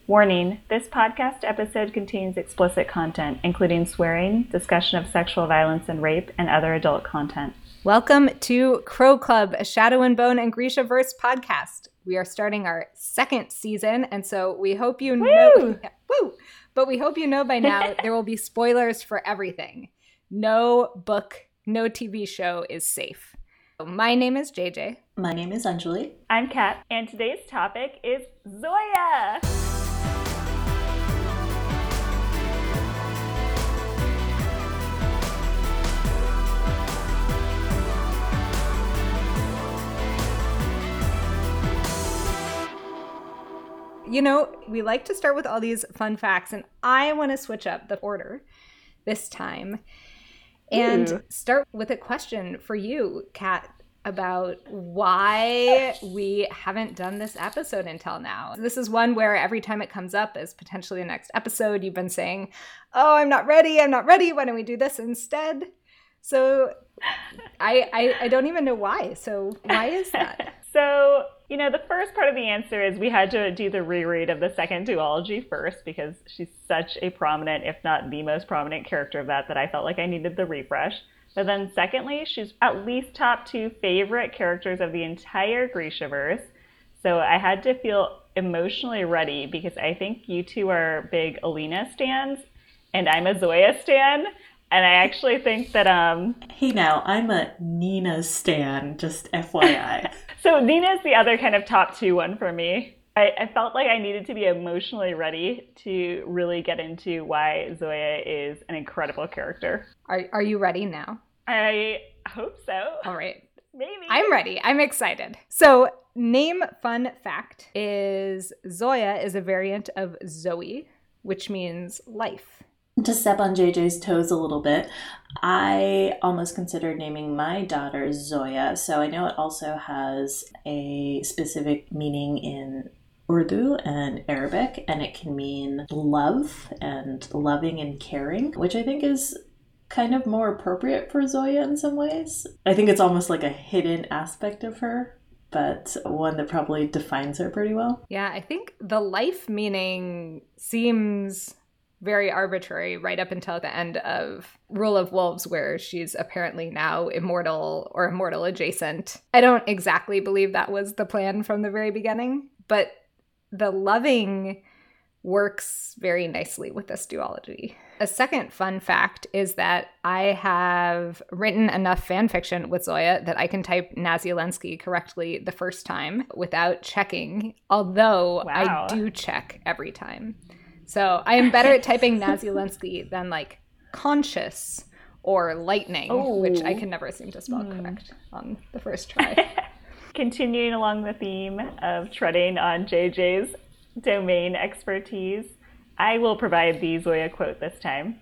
Warning, this podcast episode contains explicit content, including swearing, discussion of sexual violence and rape, and other adult content. Welcome to Crow Club, a Shadow and Bone and Grishaverse podcast. We are starting our second season, and so we hope you know... Woo! But we hope you know by now there will be spoilers for everything. No book, no TV show is safe. My name is JJ. My name is Anjali. I'm Kat, and today's topic is Zoya! You know, we like to start with all these fun facts, and I want to switch up the order this time and start with a question for you, Kat, about why we haven't done this episode until now. This is one where every time it comes up as potentially the next episode, you've been saying, oh, I'm not ready, why don't we do this instead? So I don't even know why. So why is that? So, you know, the first part of the answer is we had to do the reread of the second duology first because she's such a prominent, if not the most prominent character of that I felt like I needed the refresh. But then secondly, she's at least top 2 favorite characters of the entire Grishaverse. So I had to feel emotionally ready because I think you two are big Alina stans and I'm a Zoya stan. And I actually think that... Hey now, I'm a Nina stan, just FYI. So Nina's the other kind of top 2 one for me. I felt like I needed to be emotionally ready to really get into why Zoya is an incredible character. Are you ready now? I hope so. All right. Maybe. I'm ready. I'm excited. So name fun fact is Zoya is a variant of Zoe, which means life. To step on JJ's toes a little bit, I almost considered naming my daughter Zoya. So I know it also has a specific meaning in Urdu and Arabic, and it can mean love and loving and caring, which I think is kind of more appropriate for Zoya in some ways. I think it's almost like a hidden aspect of her, but one that probably defines her pretty well. Yeah, I think the life meaning seems very arbitrary right up until the end of Rule of Wolves, where she's apparently now immortal or immortal adjacent. I don't exactly believe that was the plan from the very beginning, but the loving works very nicely with this duology. A second fun fact is that I have written enough fan fiction with Zoya that I can type Nazielensky correctly the first time without checking, although I do check every time. So I am better at typing Nazielensky than like conscious or lightning, which I can never seem to spell correct on the first try. Continuing along the theme of treading on JJ's domain expertise, I will provide the Zoya quote this time.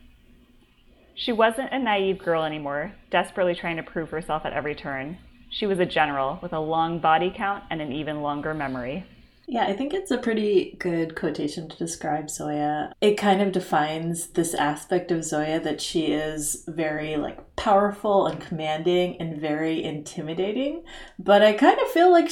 She wasn't a naive girl anymore, desperately trying to prove herself at every turn. She was a general with a long body count and an even longer memory. Yeah, I think it's a pretty good quotation to describe Zoya. It kind of defines this aspect of Zoya that she is very powerful and commanding and very intimidating. But I kind of feel like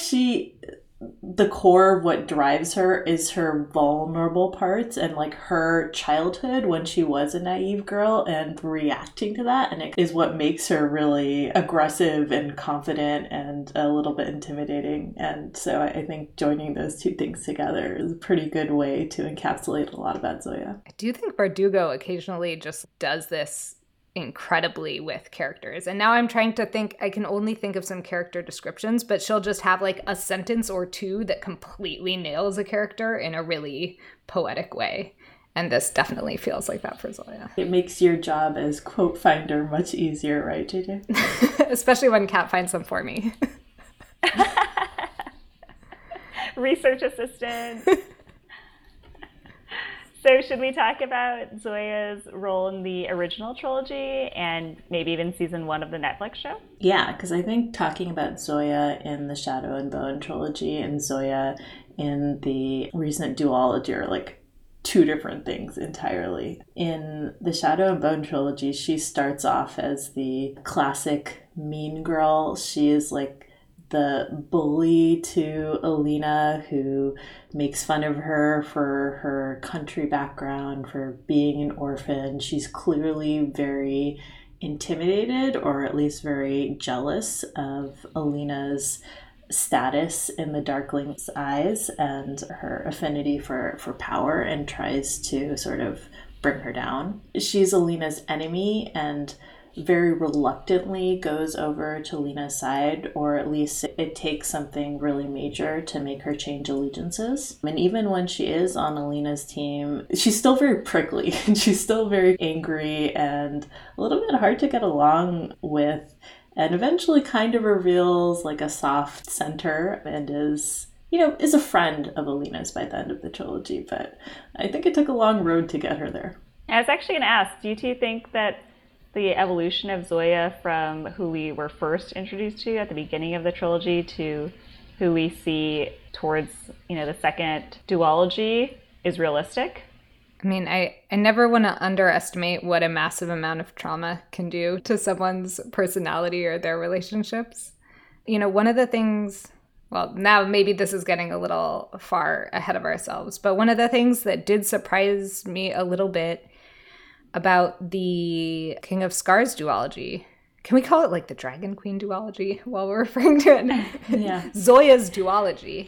the core of what drives her is her vulnerable parts and her childhood when she was a naive girl and reacting to that, and it is what makes her really aggressive and confident and a little bit intimidating. And so I think joining those two things together is a pretty good way to encapsulate a lot about Zoya. I do think Bardugo occasionally just does this incredibly with characters. And now I'm trying to think, I can only think of some character descriptions, but she'll just have a sentence or two that completely nails a character in a really poetic way. And this definitely feels like that for Zoya. It makes your job as quote finder much easier, right, JJ? Especially when Kat finds them for me. Research assistant. So should we talk about Zoya's role in the original trilogy and maybe even season 1 of the Netflix show? Yeah, because I think talking about Zoya in the Shadow and Bone trilogy and Zoya in the recent duology are 2 different things entirely. In the Shadow and Bone trilogy, she starts off as the classic mean girl. She is the bully to Alina who makes fun of her for her country background, for being an orphan. She's clearly very intimidated, or at least very jealous of Alina's status in the Darkling's eyes and her affinity for power, and tries to sort of bring her down. She's Alina's enemy and very reluctantly goes over to Lena's side, or at least it takes something really major to make her change allegiances. And even when she is on Alina's team, she's still very prickly and she's still very angry and a little bit hard to get along with, and eventually kind of reveals like a soft center and is a friend of Alina's by the end of the trilogy. But I think it took a long road to get her there. I was actually going to ask, do you two think that the evolution of Zoya from who we were first introduced to at the beginning of the trilogy to who we see towards, the second duology is realistic? I mean, I never want to underestimate what a massive amount of trauma can do to someone's personality or their relationships. One of the things, well, now maybe this is getting a little far ahead of ourselves, but one of the things that did surprise me a little bit about the King of Scars duology, can we call it like the Dragon Queen duology while we're referring to it? Yeah. Zoya's duology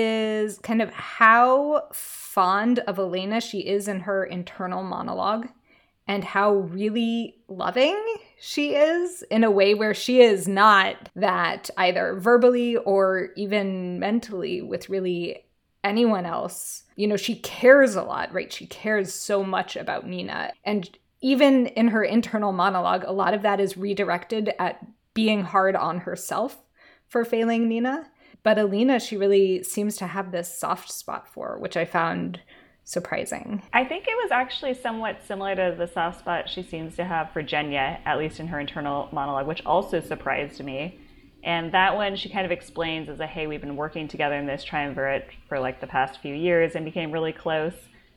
is kind of how fond of Elena she is in her internal monologue, and how really loving she is in a way where she is not that either verbally or even mentally with really anyone else. She cares a lot, right? She cares so much about Nina. And even in her internal monologue, a lot of that is redirected at being hard on herself for failing Nina. But Alina, she really seems to have this soft spot for, which I found surprising. I think it was actually somewhat similar to the soft spot she seems to have for Genya, at least in her internal monologue, which also surprised me. And that one she kind of explains as hey, we've been working together in this triumvirate for like the past few years and became really close.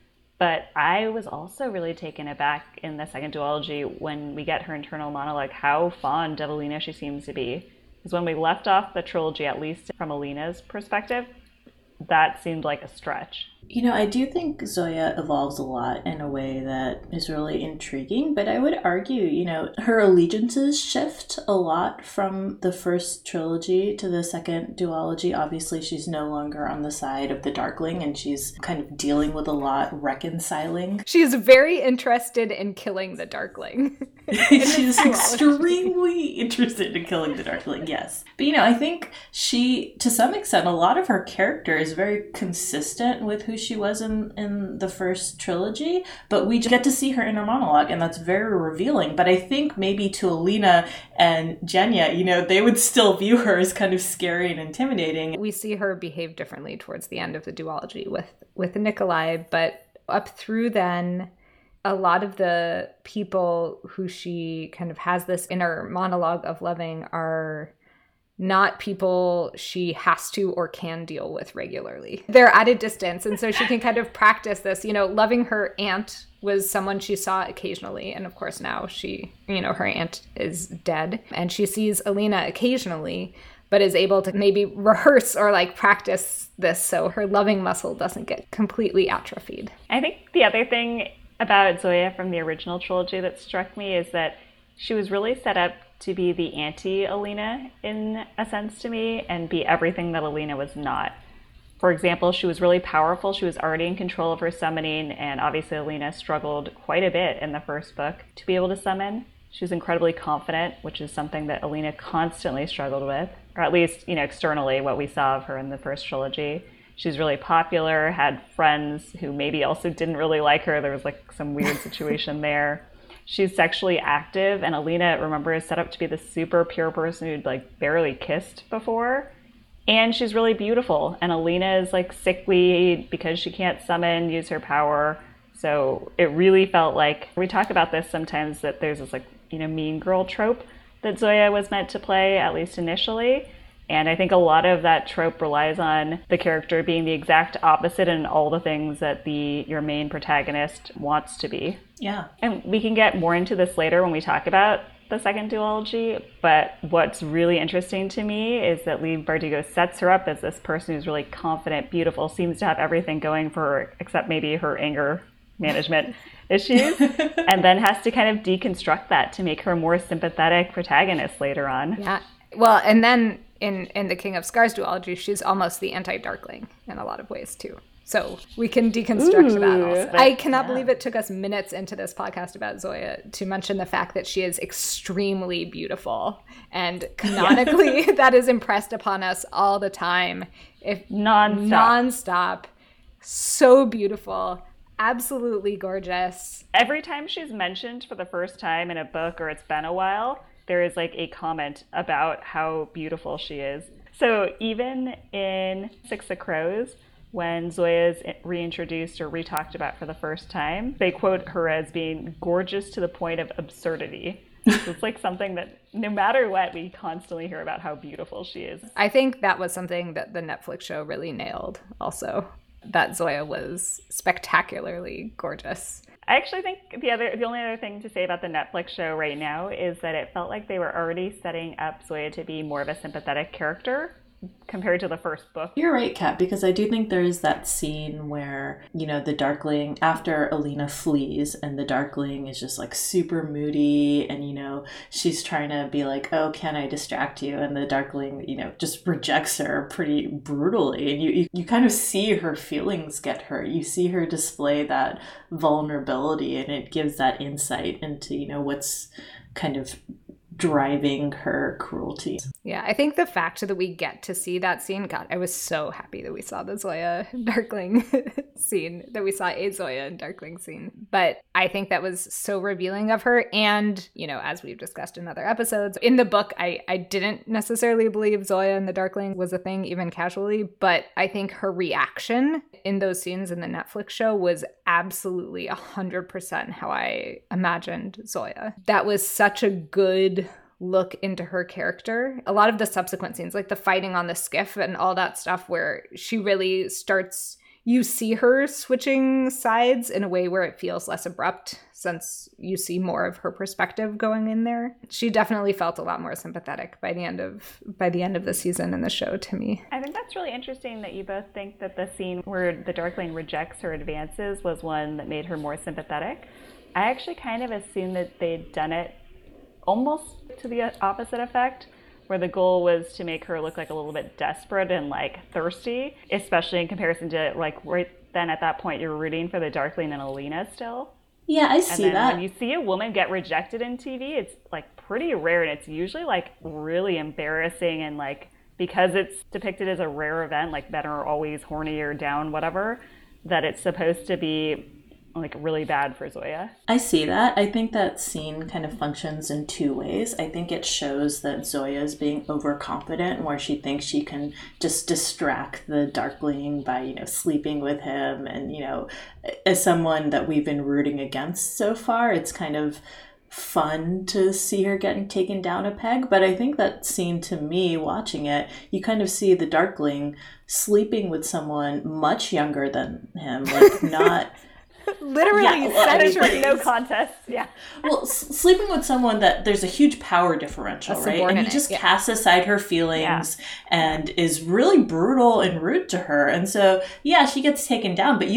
But I was also really taken aback in the second duology when we get her internal monologue, how fond of Alina she seems to be. Because when we left off the trilogy, at least from Alina's perspective, that seemed like a stretch. I do think Zoya evolves a lot in a way that is really intriguing, but I would argue, her allegiances shift a lot from the first trilogy to the second duology. Obviously, she's no longer on the side of the Darkling, and she's kind of dealing with a lot, reconciling. She's very interested in killing the Darkling. She's extremely interested in killing the Darkling, yes. But, I think she, to some extent, a lot of her character is very consistent with who she was in the first trilogy, but we get to see her inner monologue, and that's very revealing. But I think maybe to Alina and Genya, they would still view her as kind of scary and intimidating. We see her behave differently towards the end of the duology with Nikolai, but up through then, a lot of the people who she kind of has this inner monologue of loving are not people she has to or can deal with regularly. They're at a distance, and so she can kind of practice this. Loving her aunt was someone she saw occasionally, and of course now her aunt is dead, and she sees Alina occasionally, but is able to maybe rehearse or practice this so her loving muscle doesn't get completely atrophied. I think the other thing about Zoya from the original trilogy that struck me is that she was really set up to be the anti-Alina in a sense to me, and be everything that Alina was not. For example, she was really powerful. She was already in control of her summoning, and obviously Alina struggled quite a bit in the first book to be able to summon. She was incredibly confident, which is something that Alina constantly struggled with, or at least, externally, what we saw of her in the first trilogy. She was really popular, had friends who maybe also didn't really like her. There was some weird situation there. She's sexually active, and Alina, remember, is set up to be the super pure person who'd barely kissed before. And she's really beautiful, and Alina is sickly because she can't summon, use her power. So it really felt like, we talk about this sometimes, that there's this mean girl trope that Zoya was meant to play, at least initially. And I think a lot of that trope relies on the character being the exact opposite in all the things that your main protagonist wants to be. Yeah. And we can get more into this later when we talk about the second duology, but what's really interesting to me is that Leigh Bardugo sets her up as this person who's really confident, beautiful, seems to have everything going for her except maybe her anger management issues, and then has to kind of deconstruct that to make her a more sympathetic protagonist later on. Yeah. Well, and then in the King of Scars duology, she's almost the anti-Darkling in a lot of ways too. So we can deconstruct that also. I cannot believe it took us minutes into this podcast about Zoya to mention the fact that she is extremely beautiful. And canonically, that is impressed upon us all the time. Nonstop. So beautiful. Absolutely gorgeous. Every time she's mentioned for the first time in a book or it's been a while, there is like a comment about how beautiful she is. So even in Six of Crows, when Zoya is reintroduced or re-talked about for the first time, they quote her as being gorgeous to the point of absurdity. So it's like something that no matter what, we constantly hear about how beautiful she is. I think that was something that the Netflix show really nailed also, that Zoya was spectacularly gorgeous. I actually think the only other thing to say about the Netflix show right now is that it felt like they were already setting up Zoya to be more of a sympathetic character compared to the first book. You're right, Kat, because I do think there is that scene where, you know, the Darkling, after Alina flees and the Darkling is just like super moody and, you know, she's trying to be like, oh, can I distract you? And the Darkling, you know, just rejects her pretty brutally. And you kind of see her feelings get hurt. You see her display that vulnerability, and it gives that insight into, you know, what's kind of driving her cruelty. Yeah, I think the fact that we get to see that scene, God, I was so happy that we saw the Zoya Darkling scene, that we saw a Zoya and Darkling scene. But I think that was so revealing of her. And, you know, as we've discussed in other episodes, in the book, I didn't necessarily believe Zoya and the Darkling was a thing, even casually. But I think her reaction in those scenes in the Netflix show was absolutely 100% how I imagined Zoya. That was such a good look into her character. A lot of the subsequent scenes, like the fighting on the skiff and all that stuff, where she really starts, you see her switching sides in a way where it feels less abrupt, since you see more of her perspective going in there. She definitely felt a lot more sympathetic by the end of the season in the show to me. I think that's really interesting that you both think that the scene where the Darkling rejects her advances was one that made her more sympathetic. I actually kind of assumed that they'd done it almost to the opposite effect, where the goal was to make her look like a little bit desperate and like thirsty, especially in comparison to like right then at that point you're rooting for the Darkling and Alina still. Yeah, I see and then that. When you see a woman get rejected in TV, it's like pretty rare, and it's usually like really embarrassing, and like because it's depicted as a rare event, like men are always horny or down, whatever, that it's supposed to be like really bad for Zoya. I see that. I think that scene kind of functions in two ways. I think it shows that Zoya is being overconfident, where she thinks she can just distract the Darkling by, you know, sleeping with him. And, you know, as someone that we've been rooting against so far, it's kind of fun to see her getting taken down a peg. But I think that scene, to me, watching it, you kind of see the Darkling sleeping with someone much younger than him, like not... Literally, centuries. No contest. Yeah. Well, sleeping with someone that there's a huge power differential, right? And he just casts aside her feelings and is really brutal and rude to her. And so, yeah, she gets taken down, but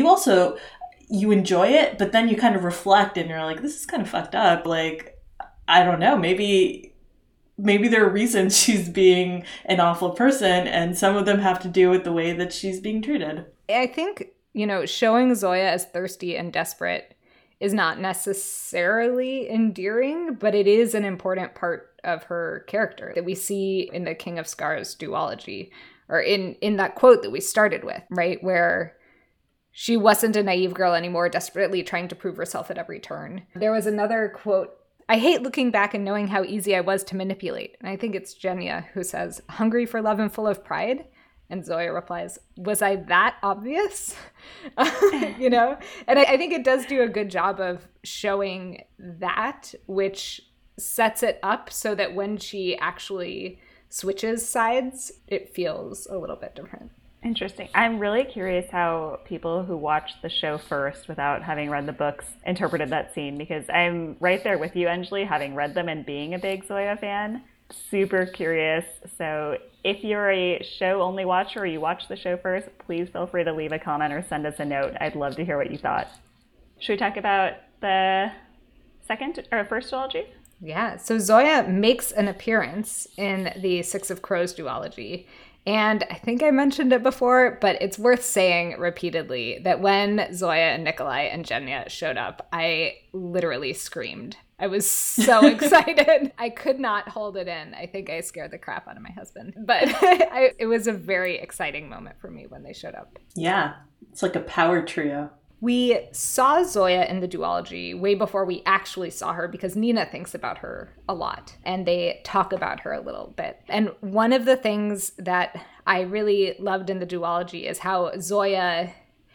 you enjoy it, but then you kind of reflect and you're like, this is kind of fucked up. Like, I don't know, maybe there are reasons she's being an awful person, and some of them have to do with the way that she's being treated. I think, you know, showing Zoya as thirsty and desperate is not necessarily endearing, but it is an important part of her character that we see in the King of Scars duology, or in that quote that we started with, right? Where she wasn't a naive girl anymore, desperately trying to prove herself at every turn. There was another quote, I hate looking back and knowing how easy I was to manipulate. And I think it's Genya who says, hungry for love and full of pride? And Zoya replies, was I that obvious? You know? And I think it does do a good job of showing that, which sets it up so that when she actually switches sides, it feels a little bit different. Interesting. I'm really curious how people who watched the show first without having read the books interpreted that scene, because I'm right there with you, Anjali, having read them and being a big Zoya fan. Super curious. So if you're a show-only watcher or you watch the show first, please feel free to leave a comment or send us a note. I'd love to hear what you thought. Should we talk about the second or first duology? Yeah, so Zoya makes an appearance in the Six of Crows duology. And I think I mentioned it before, but it's worth saying repeatedly that when Zoya and Nikolai and Genya showed up, I literally screamed. I was so excited. I could not hold it in. I think I scared the crap out of my husband. But it was a very exciting moment for me when they showed up. Yeah, it's like a power trio. We saw Zoya in the duology way before we actually saw her because Nina thinks about her a lot and they talk about her a little bit. And one of the things that I really loved in the duology is how Zoya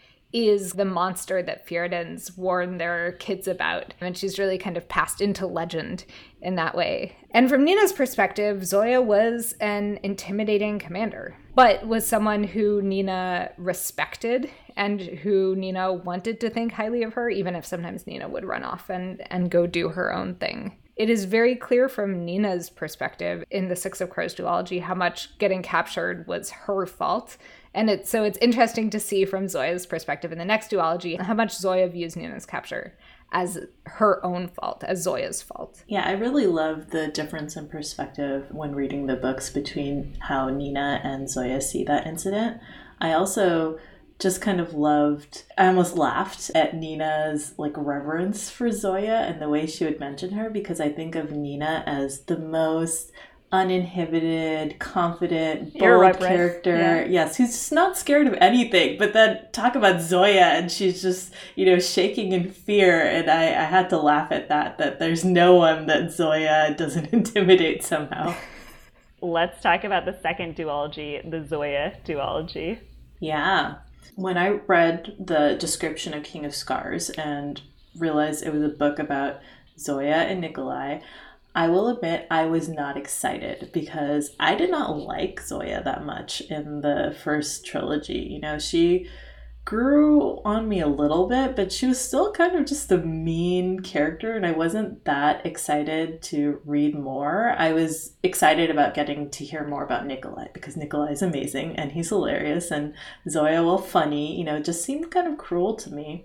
is the monster that Fjerdans warn their kids about. And she's really kind of passed into legend in that way. And from Nina's perspective, Zoya was an intimidating commander, but was someone who Nina respected and who Nina wanted to think highly of her, even if sometimes Nina would run off and go do her own thing. It is very clear from Nina's perspective in the Six of Crows duology how much getting captured was her fault. And it's interesting to see from Zoya's perspective in the next duology how much Zoya views Nina's capture as her own fault, as Zoya's fault. Yeah, I really love the difference in perspective when reading the books between how Nina and Zoya see that incident. I also just kind of I almost laughed at Nina's reverence for Zoya and the way she would mention her, because I think of Nina as the most uninhibited, confident, bold character. Yeah. Yes, who's just not scared of anything. But then talk about Zoya and she's just, shaking in fear. And I had to laugh at that there's no one that Zoya doesn't intimidate somehow. Let's talk about the second duology, the Zoya duology. Yeah. When I read the description of King of Scars and realized it was a book about Zoya and Nikolai, I will admit I was not excited because I did not like Zoya that much in the first trilogy. She grew on me a little bit, but she was still kind of just a mean character, and I wasn't that excited to read more. I was excited about getting to hear more about Nikolai because Nikolai is amazing and he's hilarious, and Zoya, well, funny, just seemed kind of cruel to me.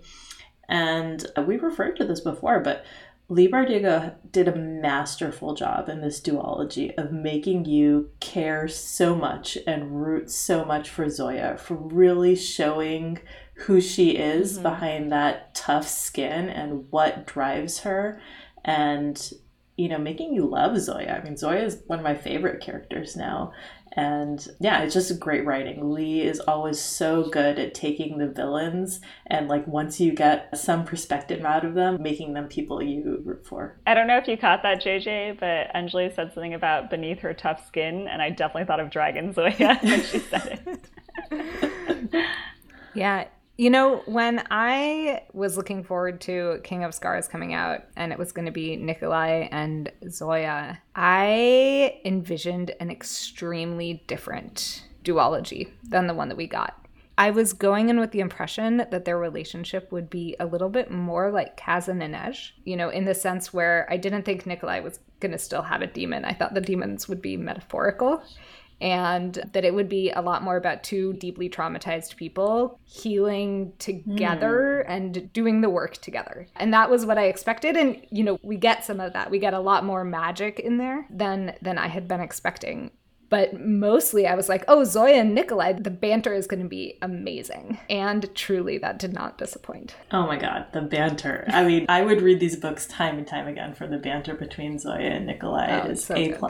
And we referred to this before, but Leigh Bardugo did a masterful job in this duology of making you care so much and root so much for Zoya, for really showing who she is behind that tough skin and what drives her, and making you love Zoya. I mean, Zoya is one of my favorite characters now. And yeah, it's just great writing. Leigh is always so good at taking the villains and once you get some perspective out of them, making them people you root for. I don't know if you caught that, JJ, but Anjali said something about beneath her tough skin, and I definitely thought of Dragon Zoya when she said it. Yeah. When I was looking forward to King of Scars coming out and it was going to be Nikolai and Zoya, I envisioned an extremely different duology than the one that we got. I was going in with the impression that their relationship would be a little bit more like Kaz and Inej, in the sense where I didn't think Nikolai was going to still have a demon. I thought the demons would be metaphorical, and that it would be a lot more about two deeply traumatized people healing together and doing the work together. And that was what I expected. And, we get some of that. We get a lot more magic in there than I had been expecting. But mostly I was like, oh, Zoya and Nikolai, the banter is going to be amazing. And truly, that did not disappoint. Oh my God, the banter. I mean, I would read these books time and time again for the banter between Zoya and Nikolai. It is so A+.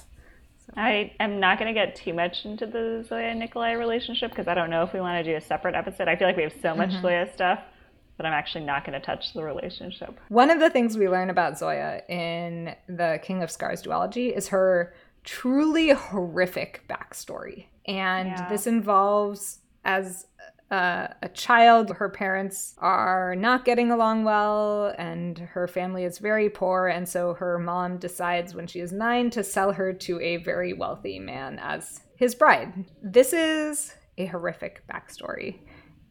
I am not going to get too much into the Zoya and Nikolai relationship because I don't know if we want to do a separate episode. I feel like we have so much Zoya stuff, but I'm actually not going to touch the relationship. One of the things we learn about Zoya in the King of Scars duology is her truly horrific backstory. And this involves, as a child, her parents are not getting along well and her family is very poor, and so her mom decides when she is 9 to sell her to a very wealthy man as his bride. This is a horrific backstory.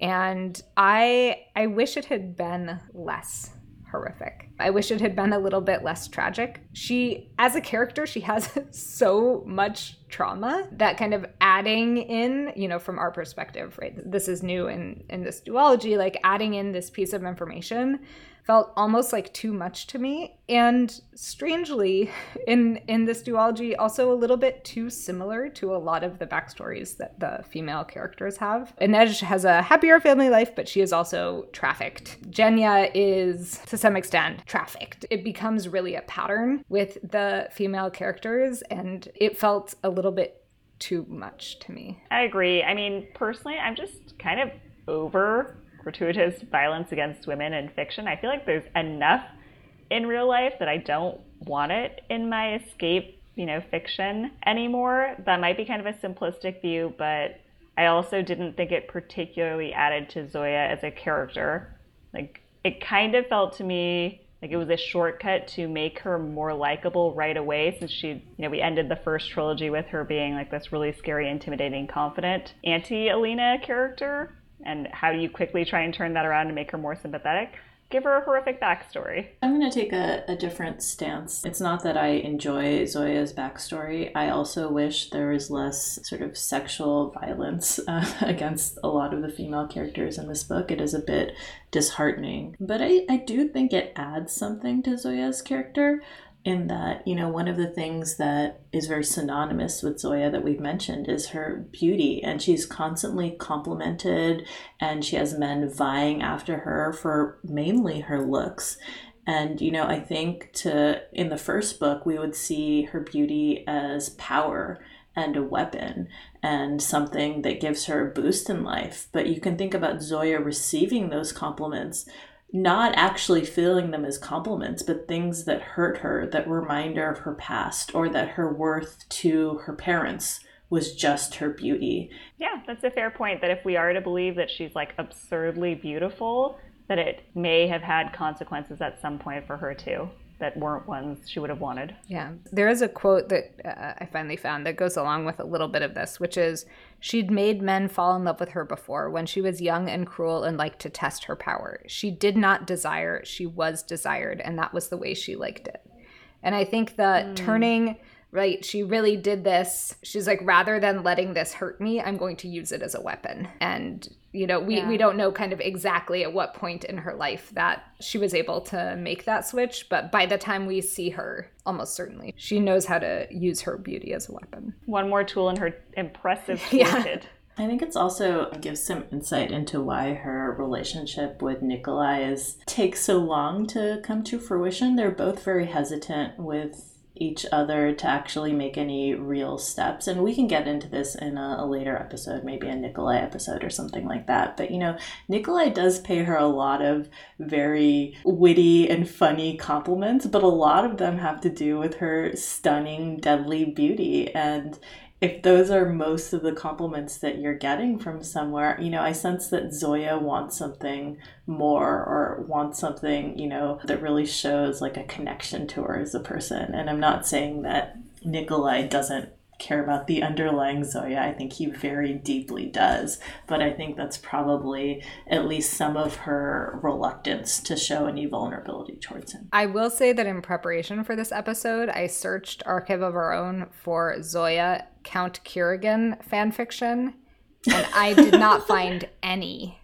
And I wish it had been less horrific. I wish it had been a little bit less tragic. She, as a character, she has so much trauma that kind of adding in, you know, from our perspective, right? This is new in this duology, like adding in this piece of information felt almost like too much to me. And strangely, in this duology, also a little bit too similar to a lot of the backstories that the female characters have. Inej has a happier family life, but she is also trafficked. Genya is, to some extent, trafficked. It becomes really a pattern with the female characters, and it felt a little bit too much to me. I agree. I mean, personally, I'm just kind of over gratuitous violence against women in fiction. I feel like there's enough in real life that I don't want it in my escape, fiction anymore. That might be kind of a simplistic view, but I also didn't think it particularly added to Zoya as a character. Like, it kind of felt to me like it was a shortcut to make her more likable right away, since we ended the first trilogy with her being like this really scary, intimidating, confident anti-Alina character. And how do you quickly try and turn that around to make her more sympathetic? Give her a horrific backstory. I'm going to take a different stance. It's not that I enjoy Zoya's backstory. I also wish there was less sort of sexual violence against a lot of the female characters in this book. It is a bit disheartening. But I do think it adds something to Zoya's character, in that, one of the things that is very synonymous with Zoya that we've mentioned is her beauty. And she's constantly complimented, and she has men vying after her for mainly her looks. And, I think in the first book, we would see her beauty as power and a weapon and something that gives her a boost in life. But you can think about Zoya receiving those compliments, not actually feeling them as compliments, but things that hurt her, that remind her of her past, or that her worth to her parents was just her beauty. Yeah, that's a fair point, that if we are to believe that she's like absurdly beautiful, that it may have had consequences at some point for her too, that weren't ones she would have wanted. Yeah, there is a quote that I finally found that goes along with a little bit of this, which is, she'd made men fall in love with her before, when she was young and cruel and liked to test her power. She did not desire, she was desired, and that was the way she liked it. And I think that turning, right, she really did this. She's like, rather than letting this hurt me, I'm going to use it as a weapon. And we don't know kind of exactly at what point in her life that she was able to make that switch. But by the time we see her, almost certainly, she knows how to use her beauty as a weapon. One more tool in her impressive toolkit. I think it's also gives some insight into why her relationship with Nikolai takes so long to come to fruition. They're both very hesitant with each other to actually make any real steps. And we can get into this in a later episode, maybe a Nikolai episode or something like that. But, Nikolai does pay her a lot of very witty and funny compliments, but a lot of them have to do with her stunning, deadly beauty. And if those are most of the compliments that you're getting from somewhere, I sense that Zoya wants something more, or wants something, that really shows like a connection to her as a person. And I'm not saying that Nikolai doesn't care about the underlying Zoya. I think he very deeply does. But I think that's probably at least some of her reluctance to show any vulnerability towards him. I will say that in preparation for this episode, I searched Archive of Our Own for Zoya Count Kirigan fanfiction, and I did not find any.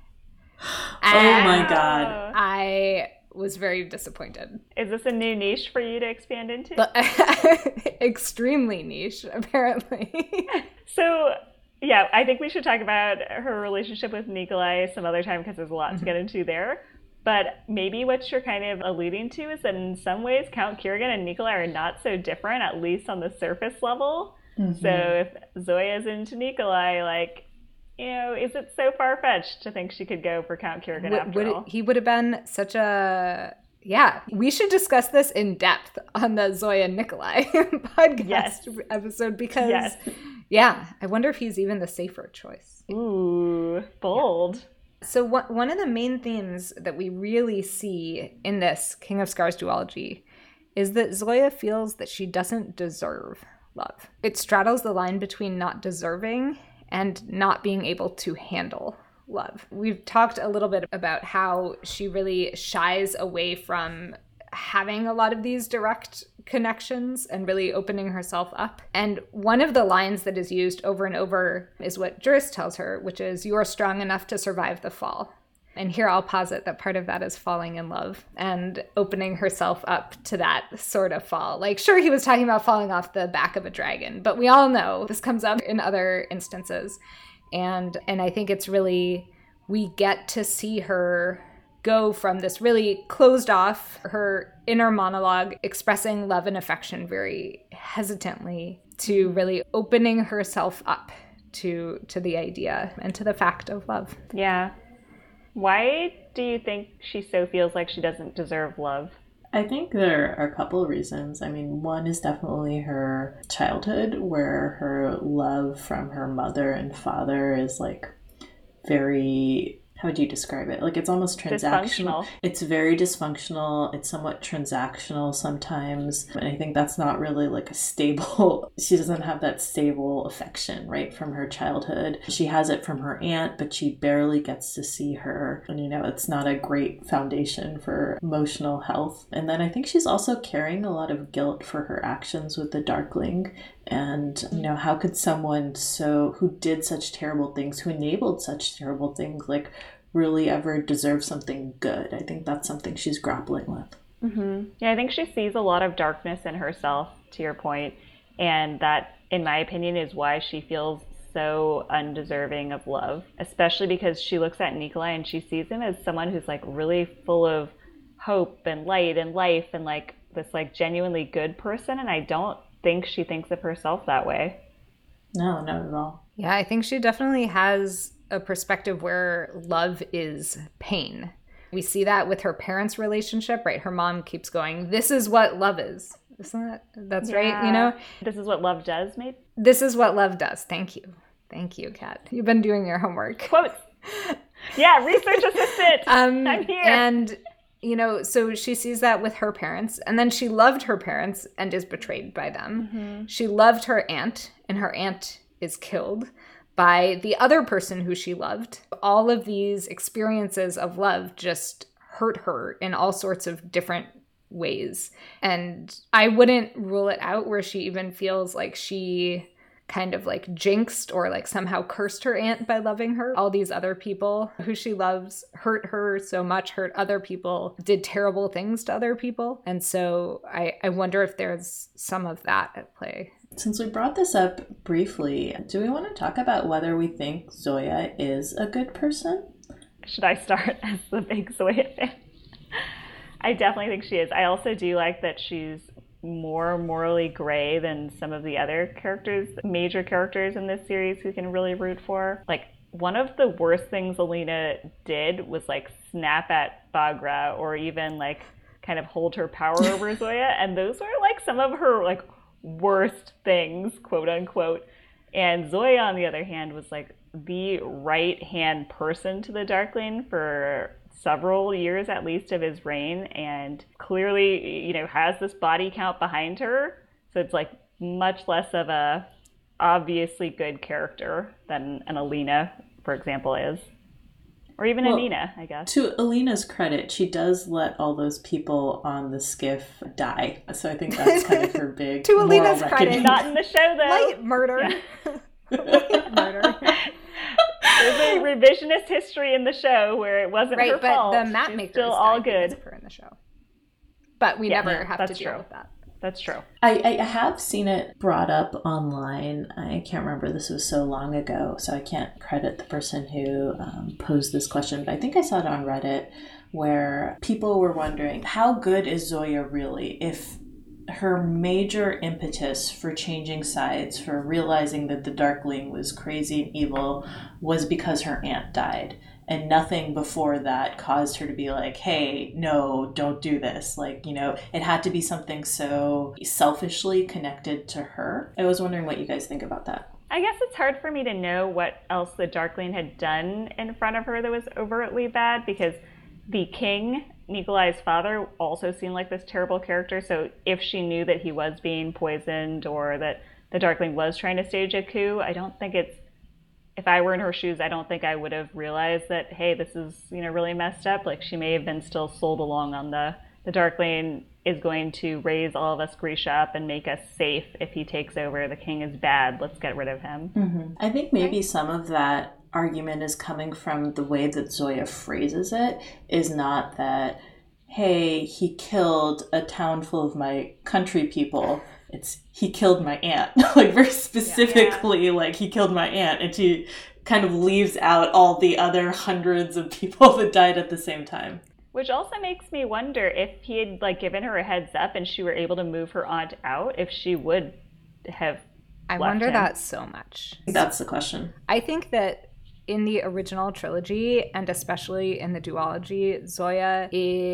Oh my God. I was very disappointed. Is this a new niche for you to expand into? Extremely niche, apparently. So, yeah, I think we should talk about her relationship with Nikolai some other time, because there's a lot to get into there. But maybe what you're kind of alluding to is that in some ways Count Kirigan and Nikolai are not so different, at least on the surface level. Mm-hmm. So if Zoya's into Nikolai, is it so far-fetched to think she could go for Count Kirigan after all? He would have been such a... Yeah, we should discuss this in depth on the Zoya Nikolai podcast episode, because, I wonder if he's even the safer choice. Ooh, bold. Yeah. So one of the main themes that we really see in this King of Scars duology is that Zoya feels that she doesn't deserve love. It straddles the line between not deserving and not being able to handle love. We've talked a little bit about how she really shies away from having a lot of these direct connections and really opening herself up. And one of the lines that is used over and over is what Juris tells her, which is, "You're strong enough to survive the fall." And here I'll posit that part of that is falling in love and opening herself up to that sort of fall. Like, sure, he was talking about falling off the back of a dragon, but we all know this comes up in other instances. And I think it's really, we get to see her go from this really closed off, her inner monologue expressing love and affection very hesitantly, to really opening herself up to the idea and to the fact of love. Yeah. Why do you think she so feels like she doesn't deserve love? I think there are a couple of reasons. I mean, one is definitely her childhood, where her love from her mother and father is like very, how would you describe it? Like, it's almost transactional. It's very dysfunctional. It's somewhat transactional sometimes. And I think that's not really like a stable, she doesn't have that stable affection, right, from her childhood. She has it from her aunt, but she barely gets to see her. And, you know, it's not a great foundation for emotional health. And then I think she's also carrying a lot of guilt for her actions with the Darkling. And, you know, how could someone who did such terrible things, who enabled such terrible things, like, really ever deserve something good? I think that's something she's grappling with. Mm-hmm. Yeah, I think she sees a lot of darkness in herself, to your point, and that, in my opinion, is why she feels so undeserving of love, especially because she looks at Nikolai and she sees him as someone who's like really full of hope and light and life and like this like genuinely good person, and I don't think she thinks of herself that way. No, not at all. Yeah, I think she definitely has a perspective where love is pain. We see that with her parents' relationship, right? Her mom keeps going, "This is what love is." That's yeah. Right, you know? This is what love does, maybe? This is what love does. Thank you. Thank you, Kat. You've been doing your homework. Quotes. Yeah, research assistant. I'm here. And, you know, so she sees that with her parents, and then she loved her parents and is betrayed by them. Mm-hmm. She loved her aunt, and her aunt is killed by the other person who she loved. All of these experiences of love just hurt her in all sorts of different ways. And I wouldn't rule it out where she even feels like she kind of like jinxed or like somehow cursed her aunt by loving her. All these other people who she loves hurt her so much, hurt other people, did terrible things to other people. And so I wonder if there's some of that at play. Since we brought this up briefly, do we want to talk about whether we think Zoya is a good person? Should I start as the big Zoya fan? I definitely think she is. I also do like that she's more morally gray than some of the other characters, major characters in this series who can really root for. Like, one of the worst things Alina did was like snap at Baghra or even like kind of hold her power over Zoya. And those were like some of her like worst things, quote unquote. And Zoya, on the other hand, was like the right-hand person to the Darkling for several years at least of his reign, and clearly, you know, has this body count behind her. So it's like much less of a obviously good character than an Alina, for example, is. Or even Anina, I guess. To Alina's credit, she does let all those people on the skiff die. So I think that's kind of her big to Alina's credit. Not in the show, though. Light murder. Yeah. Light murder. There's a revisionist history in the show where it wasn't her fault. Right, but the map makers still all good. Her in the show. But we never have to deal with that. That's true. I have seen it brought up online. I can't remember. This was so long ago, so I can't credit the person who posed this question. But I think I saw it on Reddit where people were wondering, how good is Zoya really if her major impetus for changing sides, for realizing that the Darkling was crazy and evil, was because her aunt died. And nothing before that caused her to be like, hey, no, don't do this. Like, you know, it had to be something so selfishly connected to her. I was wondering what you guys think about that. I guess it's hard for me to know what else the Darkling had done in front of her that was overtly bad, because the king, Nikolai's father, also seemed like this terrible character. So if she knew that he was being poisoned or that the Darkling was trying to stage a coup, I don't think it's if I were in her shoes, I don't think I would have realized that, hey, this is, really messed up. Like, she may have been still sold along on the Darkling is going to raise all of us Grisha up and make us safe if he takes over. The king is bad. Let's get rid of him. Mm-hmm. I think maybe some of that argument is coming from the way that Zoya phrases it, is not that, hey, he killed a town full of my country people. It's, he killed my aunt. Like, very specifically, like, he killed my aunt. And she kind of leaves out all the other hundreds of people that died at the same time. Which also makes me wonder if he had, like, given her a heads up and she were able to move her aunt out, if she would have I wonder that so much. That's the question. I think that in the original trilogy, and especially in the duology, Zoya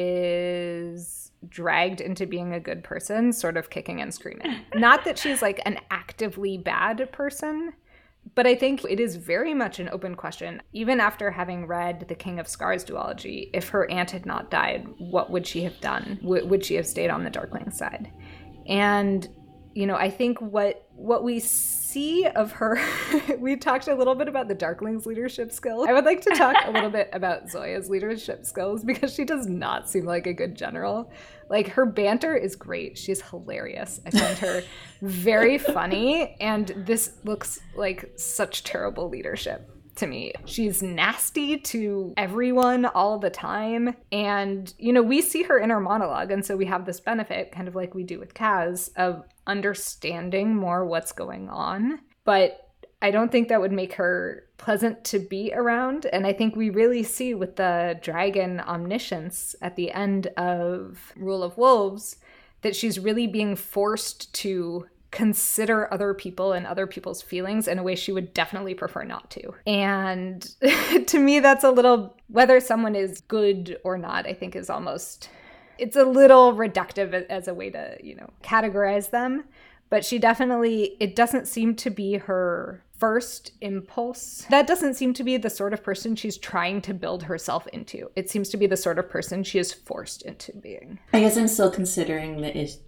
is dragged into being a good person, sort of kicking and screaming. Not that she's like an actively bad person, but I think it is very much an open question. Even after having read the King of Scars duology, if her aunt had not died, what would she have done? Would she have stayed on the Darkling side? And I think what we see of her, we talked a little bit about the Darkling's leadership skills. I would like to talk a little bit about Zoya's leadership skills, because she does not seem like a good general. Like, her banter is great. She's hilarious. I find her very funny, and this looks like such terrible leadership to me. She's nasty to everyone all the time. And, we see her inner monologue. And so we have this benefit, kind of like we do with Kaz, of understanding more what's going on. But I don't think that would make her pleasant to be around. And I think we really see with the dragon omniscience at the end of Rule of Wolves that she's really being forced to consider other people and other people's feelings in a way she would definitely prefer not to. And to me, that's a little, whether someone is good or not, I think is almost, it's a little reductive as a way to, categorize them. But she definitely, it doesn't seem to be her first impulse. That doesn't seem to be the sort of person she's trying to build herself into. It seems to be the sort of person she is forced into being. I guess I'm still considering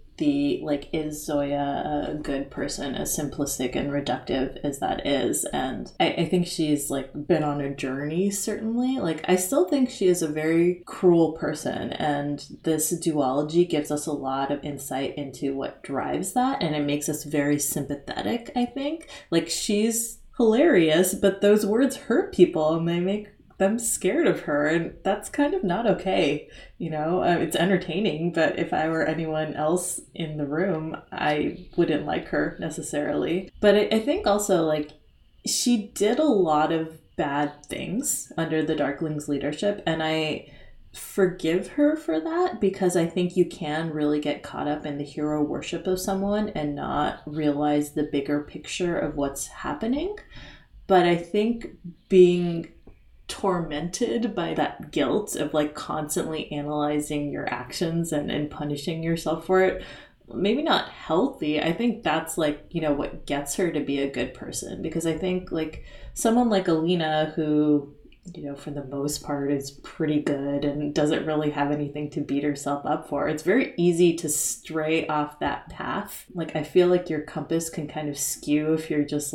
is Zoya a good person, as simplistic and reductive as that is? And I think she's been on a journey, certainly. I still think she is a very cruel person, and this duology gives us a lot of insight into what drives that, and it makes us very sympathetic, I think. She's hilarious, but those words hurt people and they make them scared of her, and that's kind of not okay. It's entertaining, but if I were anyone else in the room, I wouldn't like her necessarily. But I think also she did a lot of bad things under the Darkling's leadership, and I forgive her for that, because I think you can really get caught up in the hero worship of someone and not realize the bigger picture of what's happening. But I think being tormented by that guilt of constantly analyzing your actions and punishing yourself for it, maybe not healthy. I think that's what gets her to be a good person, because I think someone like Alina, who for the most part is pretty good and doesn't really have anything to beat herself up for, it's very easy to stray off that path. I feel like your compass can kind of skew if you're just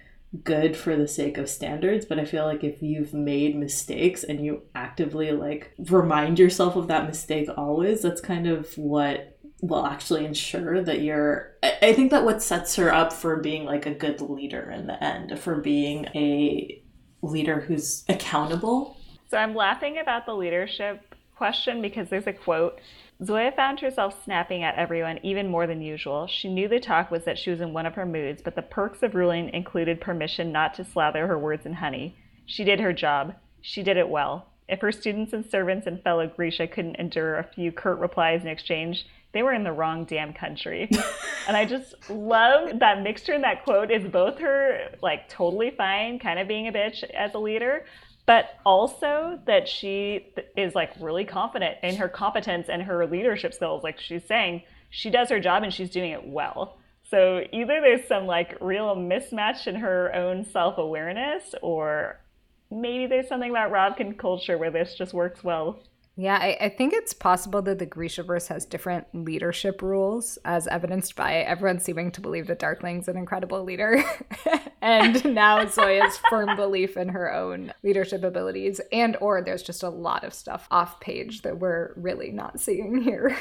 good for the sake of standards, but I feel like if you've made mistakes and you actively remind yourself of that mistake always, that's kind of what will actually ensure that I think that what sets her up for being a good leader in the end, for being a leader who's accountable. So I'm laughing about the leadership question because there's a quote. Zoya found herself snapping at everyone even more than usual. She knew the talk was that she was in one of her moods, but the perks of ruling included permission not to slather her words in honey. She did her job. She did it well. If her students and servants and fellow Grisha couldn't endure a few curt replies in exchange, they were in the wrong damn country. And I just love that mixture in that quote is both her totally fine, kind of being a bitch as a leader, but also that she is really confident in her competence and her leadership skills. She's saying she does her job and she's doing it well. So either there's some real mismatch in her own self-awareness, or maybe there's something about Ravkan culture where this just works well. Yeah, I think it's possible that the Grishaverse has different leadership rules, as evidenced by everyone seeming to believe that Darkling's an incredible leader. And now Zoya's firm belief in her own leadership abilities, and or there's just a lot of stuff off page that we're really not seeing here.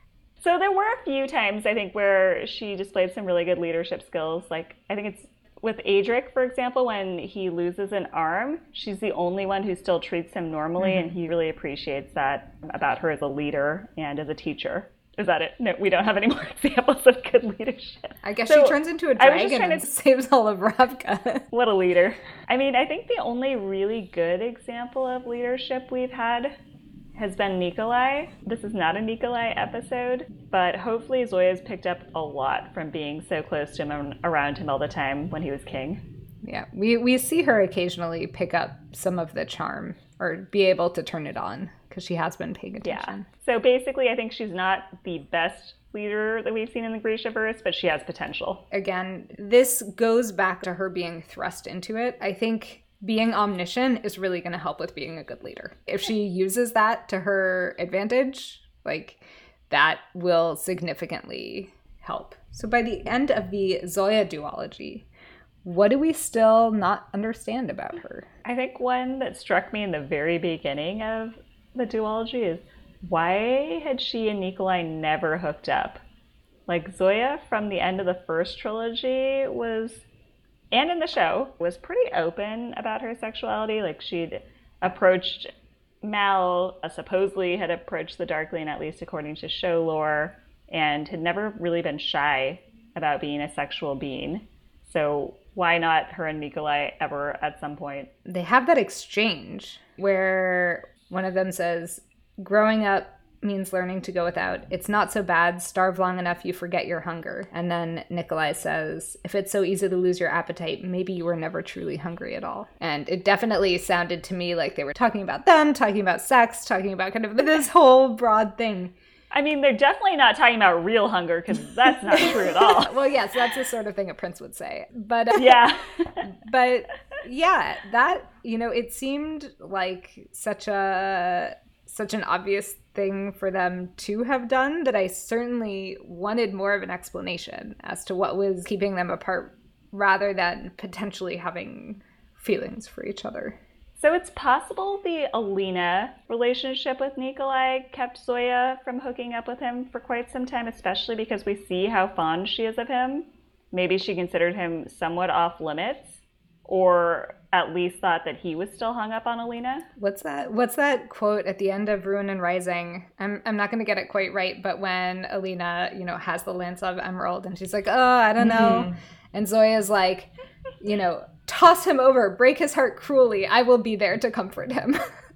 So there were a few times, I think, where she displayed some really good leadership skills. Like, I think it's with Adric, for example, when he loses an arm, she's the only one who still treats him normally, and he really appreciates that about her as a leader and as a teacher. Is that it? No, we don't have any more examples of good leadership. I guess she turns into a dragon and saves all of Ravka. What a leader. I mean, I think the only really good example of leadership we've had has been Nikolai. This is not a Nikolai episode, but hopefully Zoya's picked up a lot from being so close to him and around him all the time when he was king. Yeah, we see her occasionally pick up some of the charm or be able to turn it on because she has been paying attention. Yeah. So basically, I think she's not the best leader that we've seen in the Grishaverse, but she has potential. Again, this goes back to her being thrust into it. I think being omniscient is really going to help with being a good leader. If she uses that to her advantage, like, that will significantly help. So by the end of the Zoya duology, what do we still not understand about her? I think one that struck me in the very beginning of the duology is, why had she and Nikolai never hooked up? Like, Zoya from the end of the first trilogy was, and in the show, was pretty open about her sexuality. Like, she'd approached Mal, supposedly had approached the Darkling, at least according to show lore, and had never really been shy about being a sexual being. So why not her and Nikolai ever at some point? They have that exchange where one of them says, growing up means learning to go without. It's not so bad. Starve long enough, you forget your hunger. And then Nikolai says, if it's so easy to lose your appetite, maybe you were never truly hungry at all. And it definitely sounded to me like they were talking about them, talking about sex, talking about kind of this whole broad thing. I mean, they're definitely not talking about real hunger, because that's not true at all. Well, yes, that's the sort of thing a prince would say. But yeah. But yeah, that, it seemed like such an obvious thing for them to have done that I certainly wanted more of an explanation as to what was keeping them apart rather than potentially having feelings for each other. So it's possible the Alina relationship with Nikolai kept Zoya from hooking up with him for quite some time, especially because we see how fond she is of him. Maybe she considered him somewhat off limits, or at least thought that he was still hung up on Alina. What's that quote at the end of Ruin and Rising? I'm not going to get it quite right, but when Alina, has the Lance of Emerald and she's like, oh, I don't know. And Zoya's like, toss him over, break his heart cruelly. I will be there to comfort him.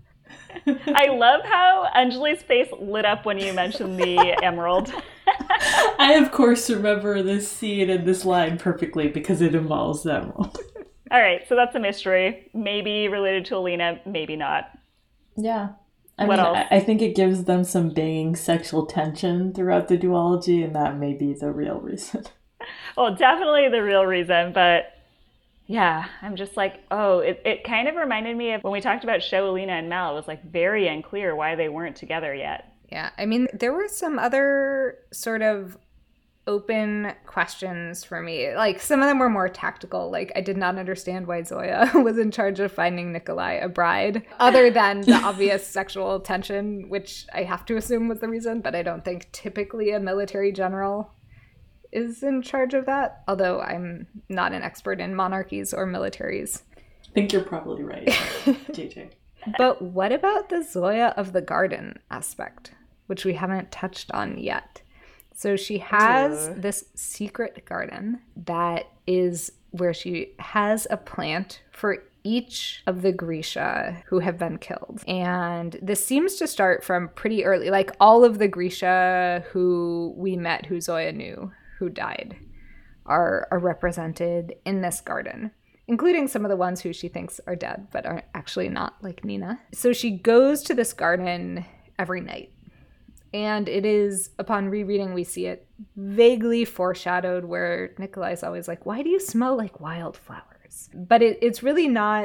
I love how Anjali's face lit up when you mentioned the emerald. I, of course, remember this scene and this line perfectly because it involves the emerald. All right, so that's a mystery. Maybe related to Alina, maybe not. Yeah. What else? I think it gives them some banging sexual tension throughout the duology, and that may be the real reason. Well, definitely the real reason, but yeah, I'm just like, it kind of reminded me of when we talked about Show Alina and Mal. It was like very unclear why they weren't together yet. Yeah, I mean, there were some other sort of open questions for me. Like, some of them were more tactical. Like, I did not understand why Zoya was in charge of finding Nikolai a bride, other than the obvious sexual tension, which I have to assume was the reason, but I don't think typically a military general is in charge of that, although I'm not an expert in monarchies or militaries. I think you're probably right, JJ. But what about the Zoya of the garden aspect, which we haven't touched on yet? So she has this secret garden that is where she has a plant for each of the Grisha who have been killed. And this seems to start from pretty early. Like, all of the Grisha who we met, who Zoya knew, who died, are represented in this garden, including some of the ones who she thinks are dead, but are actually not, like Nina. So she goes to this garden every night. And it is, upon rereading, we see it vaguely foreshadowed where Nikolai's always like, why do you smell like wildflowers? But it's really not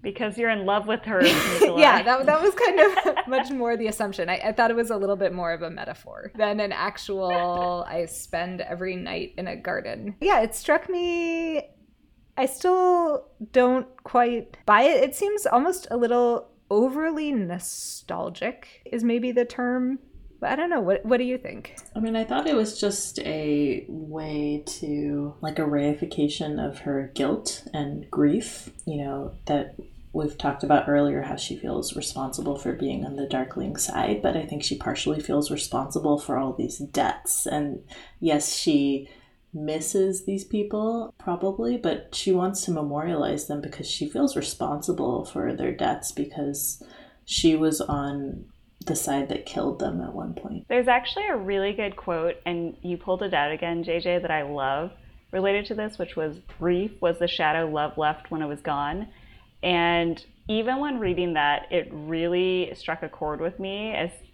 Because you're in love with her, Nikolai. Yeah, that was kind of much more the assumption. I thought it was a little bit more of a metaphor than an actual, I spend every night in a garden. Yeah, it struck me, I still don't quite buy it. It seems almost a little overly nostalgic is maybe the term. But I don't know. What do you think? I mean, I thought it was just a way to, like, a reification of her guilt and grief, that we've talked about earlier, how she feels responsible for being on the Darkling side, but I think she partially feels responsible for all these deaths. And yes, she misses these people, probably, but she wants to memorialize them because she feels responsible for their deaths because she was on the side that killed them at one point. There's actually a really good quote, and you pulled it out again, JJ, that I love related to this, which was, grief was the shadow love left when it was gone. And even when reading that, it really struck a chord with me,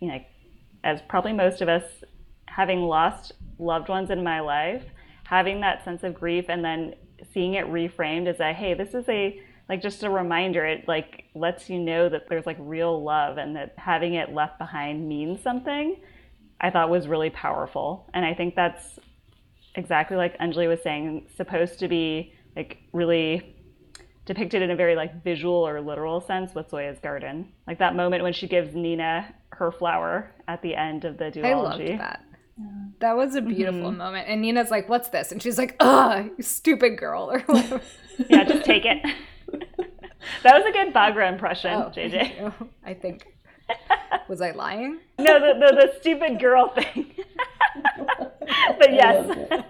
as probably most of us, having lost loved ones in my life, having that sense of grief and then seeing it reframed as hey, this is just a reminder. It lets you know that there's real love and that having it left behind means something, I thought was really powerful. And I think that's exactly like Anjali was saying, supposed to be really depicted in a very visual or literal sense with Zoya's garden. That moment when she gives Nina her flower at the end of the duology. I loved that. That was a beautiful moment. And Nina's like, what's this? And she's like, ugh, you stupid girl, or whatever. Yeah, just take it. That was a good Bagra impression, JJ. I think. Was I lying? No, the stupid girl thing. But yes.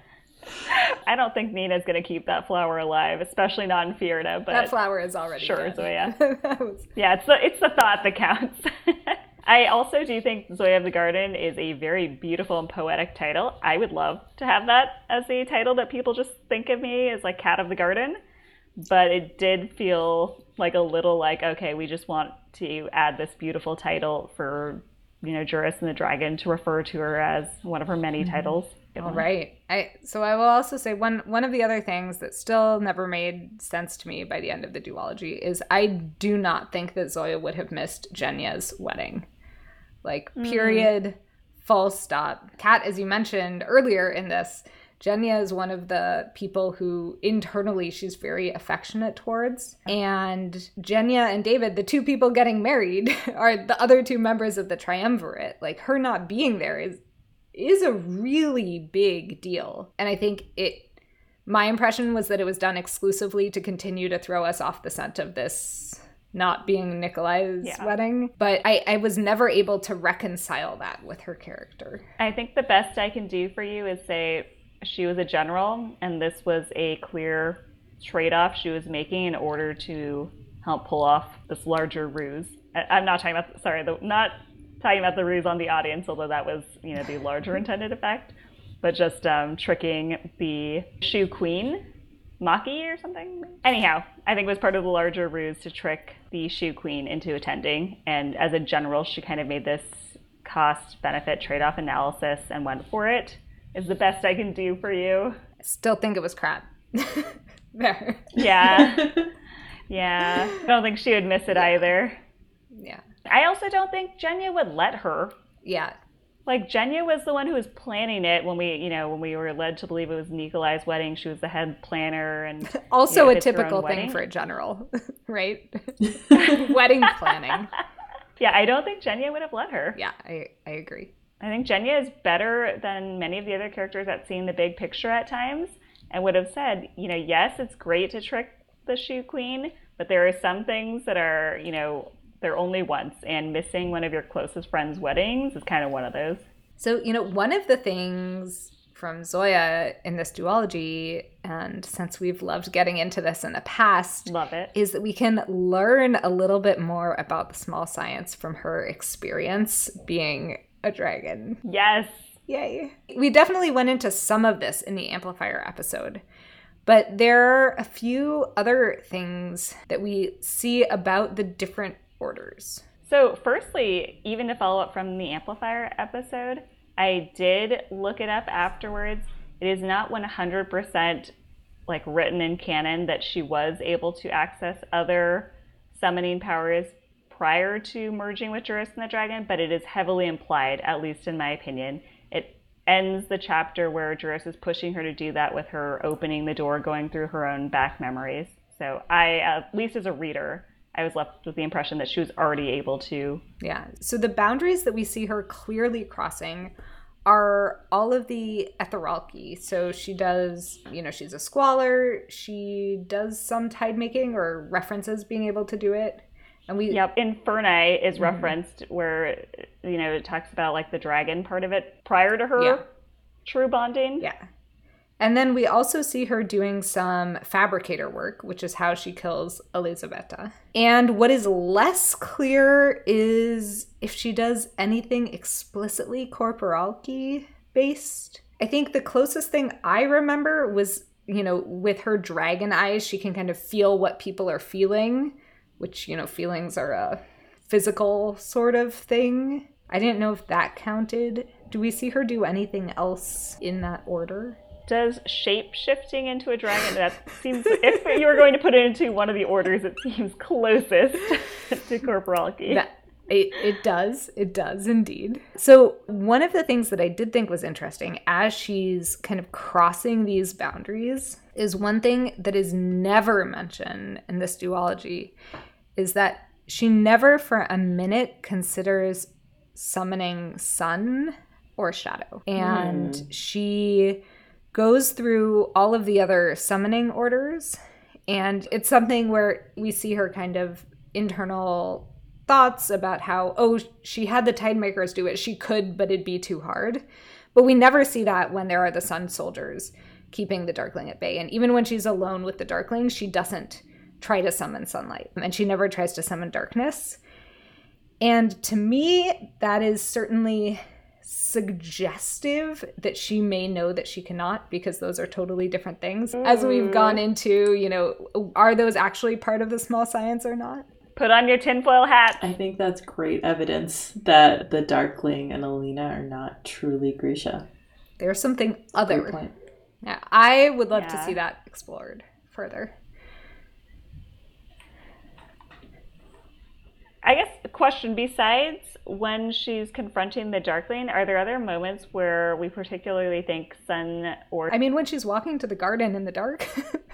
I don't think Nina's going to keep that flower alive, especially not in Fiorda. But that flower is already sure, dead. Zoya. Yeah, it's the thought that counts. I also do think Zoya of the Garden is a very beautiful and poetic title. I would love to have that as a title that people just think of me as Cat of the Garden. But it did feel a little okay, we just want to add this beautiful title for, Juris and the Dragon to refer to her as one of her many titles. All right. So I will also say one of the other things that still never made sense to me by the end of the duology is I do not think that Zoya would have missed Genya's wedding. Period, full stop. Kat, as you mentioned earlier in this, Genya is one of the people who internally she's very affectionate towards. And Genya and David, the two people getting married, are the other two members of the triumvirate. Her not being there is a really big deal. And I think my impression was that it was done exclusively to continue to throw us off the scent of this not being Nikolai's wedding. But I was never able to reconcile that with her character. I think the best I can do for you is say she was a general, and this was a clear trade-off she was making in order to help pull off this larger ruse. I'm not talking about, not talking about the ruse on the audience, although that was, the larger intended effect, but just tricking the Shu Queen, Maki or something. Anyhow, I think it was part of the larger ruse to trick the Shu Queen into attending, and as a general, she kind of made this cost-benefit trade-off analysis and went for it. Is the best I can do for you. I still think it was crap. There. Yeah. Yeah. I don't think she would miss it either. Yeah. I also don't think Genya would let her. Yeah. Genya was the one who was planning it when we were led to believe it was Nikolai's wedding. She was the head planner and also a typical thing for a general, right? Wedding planning. Yeah, I don't think Genya would have let her. Yeah, I agree. I think Genya is better than many of the other characters at seeing the big picture at times and would have said, yes, it's great to trick the Shu Queen, but there are some things that are, they're only once, and missing one of your closest friends' weddings is kind of one of those. So, one of the things from Zoya in this duology, and since we've loved getting into this in the past, love it, is that we can learn a little bit more about the small science from her experience being a dragon. Yes. Yay. We definitely went into some of this in the Amplifier episode, but there are a few other things that we see about the different orders. So firstly, even to follow up from the Amplifier episode, I did look it up afterwards. It is not 100% like written in canon that she was able to access other summoning powers prior to merging with Juris and the dragon, but it is heavily implied, at least in my opinion. It ends the chapter where Juris is pushing her to do that with her opening the door, going through her own back memories. So I, at least as a reader, I was left with the impression that she was already able to. Yeah. So the boundaries that we see her clearly crossing are all of the etheralchy. So she does, she's a squaller. She does some tide making or references being able to do it. And Infernae is referenced where, it talks about like the dragon part of it prior to her true bonding. Yeah. And then we also see her doing some fabricator work, which is how she kills Elizabetta. And what is less clear is if she does anything explicitly corporalky based. I think the closest thing I remember was, with her dragon eyes, she can kind of feel what people are feeling, which, feelings are a physical sort of thing. I didn't know if that counted. Do we see her do anything else in that order? Does shape-shifting into a dragon, that seems, if you were going to put it into one of the orders, it seems closest to corporality. It does indeed. So one of the things that I did think was interesting as she's kind of crossing these boundaries is one thing that is never mentioned in this duology is that she never for a minute considers summoning sun or shadow. And she goes through all of the other summoning orders, and it's something where we see her kind of internal thoughts about how, she had the Tidemakers do it. She could, but it'd be too hard. But we never see that when there are the Sun Soldiers keeping the Darkling at bay. And even when she's alone with the Darkling, she doesn't try to summon sunlight, and she never tries to summon darkness. And to me, that is certainly suggestive that she may know that she cannot, because those are totally different things. As we've gone into, are those actually part of the small science or not? Put on your tinfoil hat. I think that's great evidence that the Darkling and Alina are not truly Grisha. There's something other. Great point. Yeah, I would love to see that explored further. I guess the question, besides when she's confronting the Darkling, are there other moments where we particularly think Sun or... I mean, when she's walking to the garden in the dark,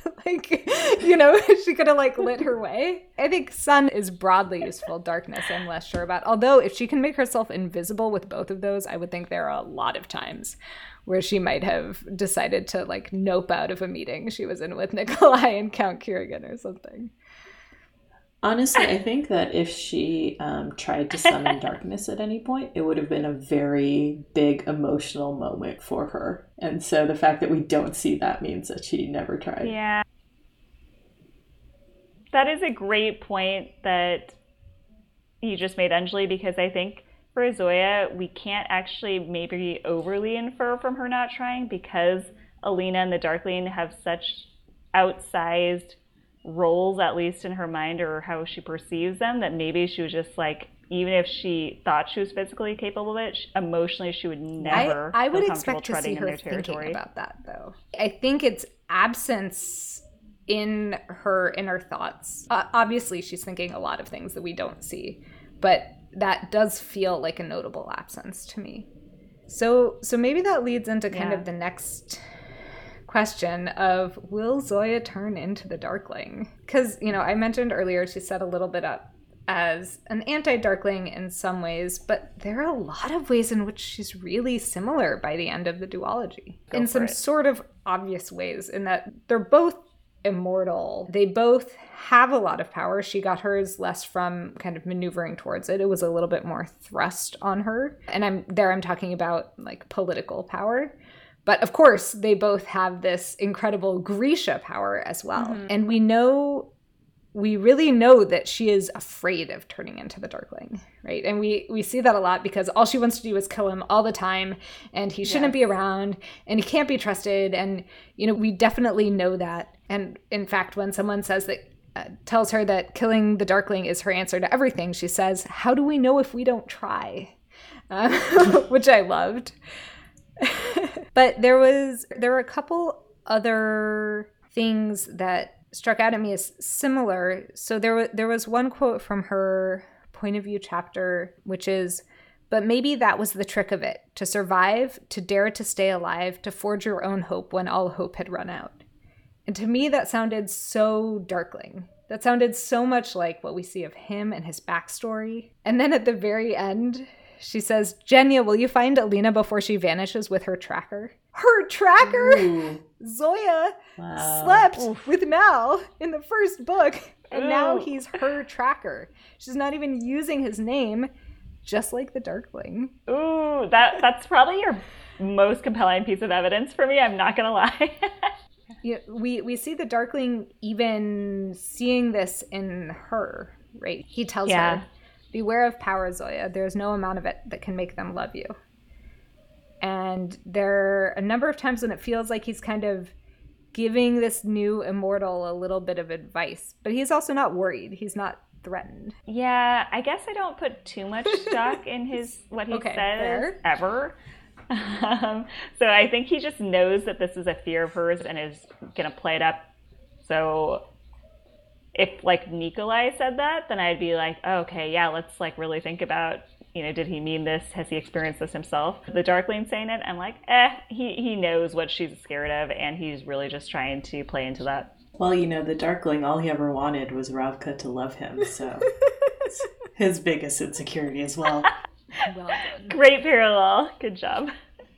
she could have lit her way. I think Sun is broadly useful. Darkness, I'm less sure about. Although if she can make herself invisible with both of those, I would think there are a lot of times where she might have decided to nope out of a meeting she was in with Nikolai and Count Kirigan or something. Honestly, I think that if she tried to summon darkness at any point, it would have been a very big emotional moment for her. And so the fact that we don't see that means that she never tried. Yeah. That is a great point that you just made, Anjali, because I think for Zoya, we can't actually maybe overly infer from her not trying, because Alina and the Darkling have such outsized roles, at least in her mind or how she perceives them, that maybe she was just even if she thought she was physically capable of it, emotionally she would never I would feel expect to see her thinking about that, though. I think it's absence in her inner thoughts. Obviously, she's thinking a lot of things that we don't see, but that does feel like a notable absence to me. So maybe that leads into kind of the next question of, will Zoya turn into the Darkling? Because, I mentioned earlier she set a little bit up as an anti-Darkling in some ways, but there are a lot of ways in which she's really similar by the end of the duology. In some sort of obvious ways, in that they're both immortal. They both have a lot of power. She got hers less from kind of maneuvering towards it. It was a little bit more thrust on her. And I'm talking about political power. But of course, they both have this incredible Grisha power as well. Mm-hmm. And we really know that she is afraid of turning into the Darkling, right? And we see that a lot because all she wants to do is kill him all the time, and he shouldn't be around, and he can't be trusted. And, we definitely know that. And in fact, when someone says that, tells her that killing the Darkling is her answer to everything, she says, "How do we know if we don't try?" Which I loved. But there were a couple other things that struck out at me as similar. So there was one quote from her point of view chapter, which is, "But maybe that was the trick of it, to survive, to dare to stay alive, to forge your own hope when all hope had run out." And to me, that sounded so Darkling. That sounded so much like what we see of him and his backstory. And then at the very end, she says, "Genya, will you find Alina before she vanishes with her tracker?" Her tracker? Ooh. Zoya Wow. slept with Mal in the first book, and now Ooh. he's her tracker. She's not even using his name, just like the Darkling. Ooh, that's probably your most compelling piece of evidence for me. I'm not gonna lie. We see the Darkling even seeing this in her, right? He tells her, "Beware of power, Zoya. There's no amount of it that can make them love you." And there are a number of times when it feels like he's kind of giving this new immortal a little bit of advice, but he's also not worried. He's not threatened. Yeah, I guess I don't put too much stock in what he Okay, says fair. ever. So I think he just knows that this is a fear of hers and is gonna play it up. So if like Nikolai said that, then I'd be like, oh, okay, yeah, let's like really think about, did he mean this? Has he experienced this himself? The Darkling saying it, I'm like, he knows what she's scared of, and he's really just trying to play into that. Well, the Darkling, all he ever wanted was Ravka to love him, so it's his biggest insecurity as well. Well done. Great parallel. Good job.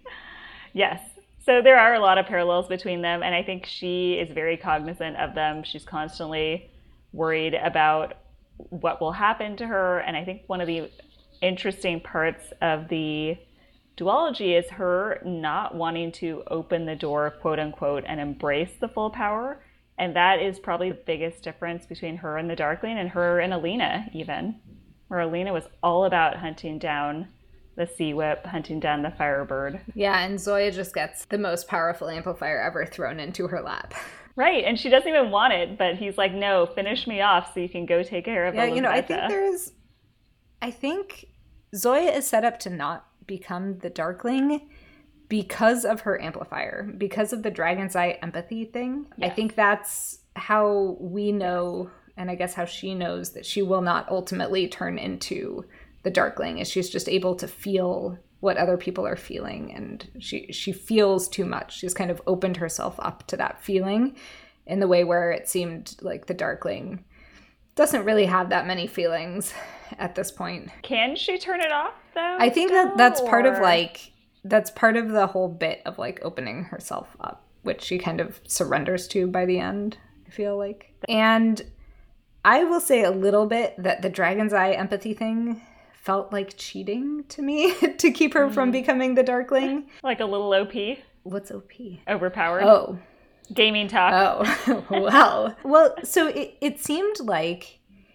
Yes. So there are a lot of parallels between them, and I think she is very cognizant of them. She's constantly worried about what will happen to her, and I think one of the interesting parts of the duology is her not wanting to open the door, quote unquote, and embrace the full power. And that is probably the biggest difference between her and the Darkling, and her and Alina even, where Alina was all about hunting down the Sea Whip, hunting down the Firebird. Yeah, and Zoya just gets the most powerful amplifier ever thrown into her lap. Right, and she doesn't even want it, but he's like, no, finish me off so you can go take care of Elizabeth. I think Zoya is set up to not become the Darkling because of her amplifier, because of the Dragon's Eye empathy thing. Yes. I think that's how we know, and I guess how she knows that she will not ultimately turn into the Darkling, is she's just able to feel what other people are feeling, and she feels too much. She's kind of opened herself up to that feeling in the way where it seemed like the Darkling doesn't really have that many feelings at this point. Can she turn it off though? I think that's part of that's part of the whole bit of like opening herself up, which she kind of surrenders to by the end, I feel like. And I will say a little bit that the Dragon's Eye empathy thing felt like cheating to me to keep her from becoming the Darkling. Like a little OP? What's OP? Overpowered? Oh. Gaming talk. Oh, wow. Well, so it seemed like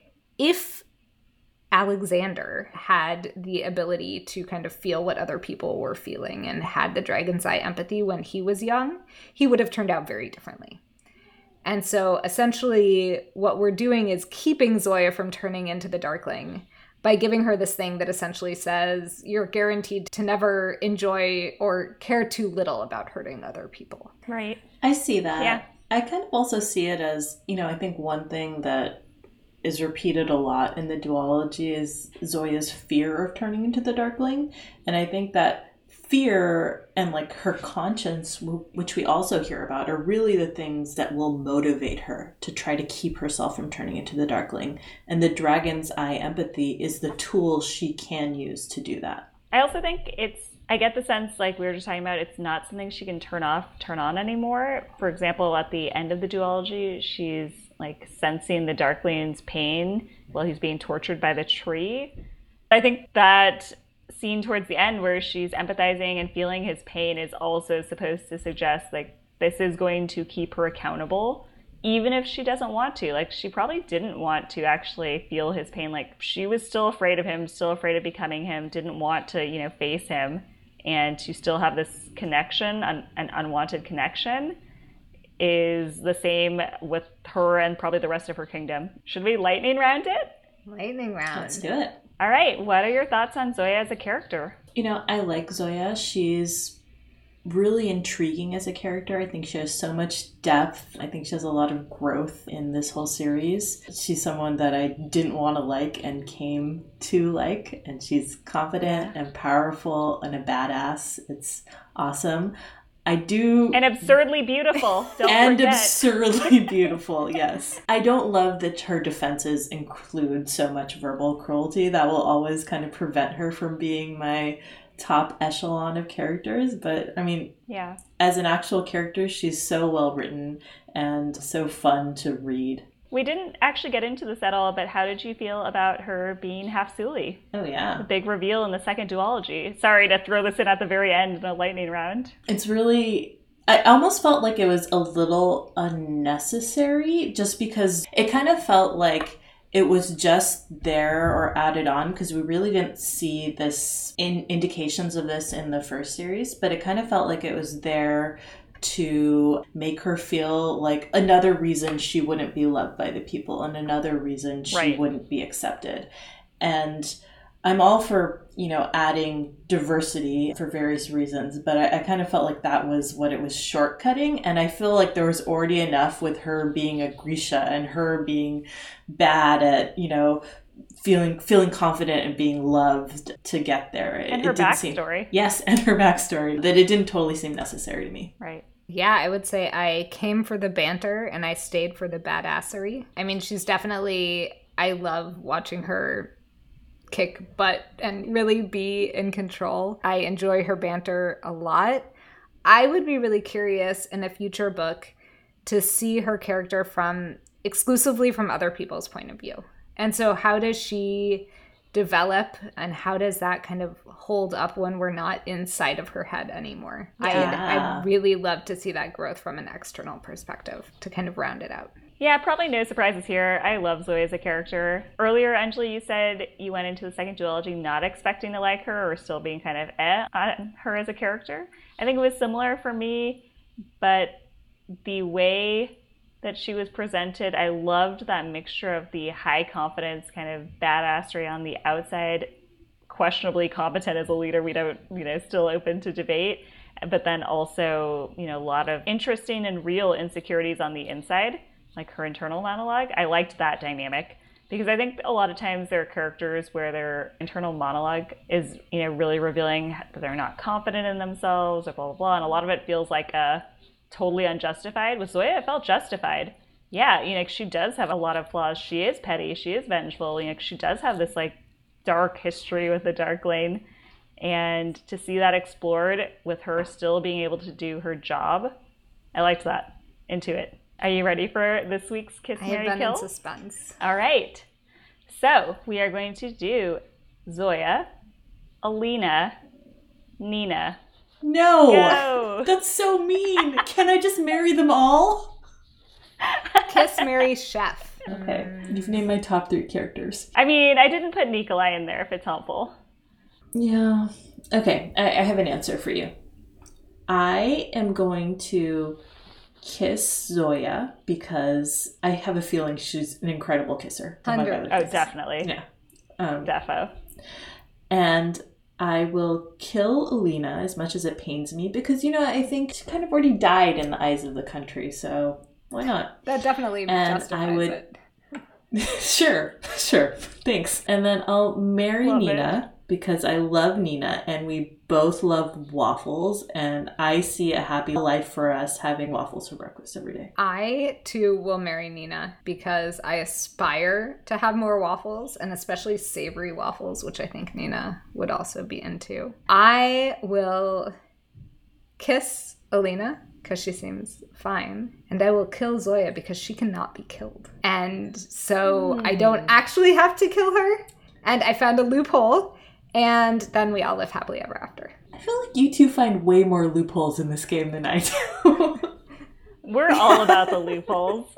if Alexander had the ability to kind of feel what other people were feeling and had the Dragon's Eye empathy when he was young, he would have turned out very differently. And so essentially what we're doing is keeping Zoya from turning into the Darkling by giving her this thing that essentially says you're guaranteed to never enjoy or care too little about hurting other people. Right. I see that. Yeah. I kind of also see it as, I think one thing that is repeated a lot in the duology is Zoya's fear of turning into the Darkling. And I think that fear and like her conscience, which we also hear about, are really the things that will motivate her to try to keep herself from turning into the Darkling. And the Dragon's Eye empathy is the tool she can use to do that. I also think I get the sense, like we were just talking about, it's not something she can turn on anymore. For example, at the end of the duology, she's like sensing the Darkling's pain while he's being tortured by the tree. I think that scene towards the end where she's empathizing and feeling his pain is also supposed to suggest like this is going to keep her accountable, even if she doesn't want to. Like she probably didn't want to actually feel his pain. Like she was still afraid of him, still afraid of becoming him, didn't want to, face him, and to still have this connection, an unwanted connection, is the same with her and probably the rest of her kingdom. Should we lightning round it? Lightning round. Let's do it. All right. What are your thoughts on Zoya as a character? I like Zoya. She's really intriguing as a character. I think she has so much depth. I think she has a lot of growth in this whole series. She's someone that I didn't want to like and came to like, and she's confident and powerful and a badass. It's awesome. I do. And absurdly beautiful. Don't and forget. Absurdly beautiful, yes. I don't love that her defenses include so much verbal cruelty. That will always kind of prevent her from being my top echelon of characters. But I mean, yeah, as an actual character, she's so well written and so fun to read. We didn't actually get into this at all, but how did you feel about her being half Suli? Oh, yeah. The big reveal in the second duology. Sorry to throw this in at the very end in a lightning round. It's really... I almost felt like it was a little unnecessary, just because it kind of felt like it was just there or added on, because we really didn't see this indications of this in the first series, but it kind of felt like it was there to make her feel like another reason she wouldn't be loved by the people and another reason she wouldn't be accepted. And I'm all for, adding diversity for various reasons, but I kind of felt like that was what it was shortcutting. And I feel like there was already enough with her being a Grisha and her being bad at, feeling confident and being loved to get there. And her backstory. Yes, and her backstory. That it didn't totally seem necessary to me. Right. Yeah, I would say I came for the banter and I stayed for the badassery. I mean, she's definitely... I love watching her kick butt and really be in control. I enjoy her banter a lot. I would be really curious in a future book to see her character exclusively from other people's point of view. And so how does she develop and how does that kind of hold up when we're not inside of her head anymore? Yeah. I'd really love to see that growth from an external perspective to kind of round it out. Yeah, probably no surprises here. I love Zoe as a character. Earlier, Anjali, you said you went into the second duology not expecting to like her or still being kind of on her as a character. I think it was similar for me, but the way that she was presented, I loved that mixture of the high confidence kind of badassery on the outside, questionably competent as a leader. We don't, still open to debate, but then also, a lot of interesting and real insecurities on the inside, like her internal monologue. I liked that dynamic because I think a lot of times there are characters where their internal monologue is, really revealing that they're not confident in themselves or blah, blah, blah. And a lot of it feels like totally unjustified. With Zoya, it felt justified. Yeah, she does have a lot of flaws. She is petty. She is vengeful. She does have this dark history with the Dark Lane. And to see that explored with her still being able to do her job, I liked that. Into it. Are you ready for this week's Kiss, Marry, Kill? I have been in suspense. All right. So we are going to do Zoya, Alina, Nina. No! Go. That's so mean. Can I just marry them all? Kiss, marry, chef. Okay. You've named my top 3 characters. I mean, I didn't put Nikolai in there if it's helpful. Yeah. Okay. I have an answer for you. I am going to kiss Zoya because I have a feeling she's an incredible kisser. 100. Oh, definitely. Yeah. Defo. And I will kill Alina as much as it pains me because, I think she kind of already died in the eyes of the country, so why not? That definitely justifies it. Sure. Thanks. And then I'll marry Nina because I love Nina and we both love waffles and I see a happy life for us having waffles for breakfast every day. I, too, will marry Nina because I aspire to have more waffles and especially savory waffles, which I think Nina would also be into. I will kiss Alina because she seems fine. And I will kill Zoya because she cannot be killed. And so I don't actually have to kill her. And I found a loophole. And then we all live happily ever after. I feel like you two find way more loopholes in this game than I do. We're all about the loopholes.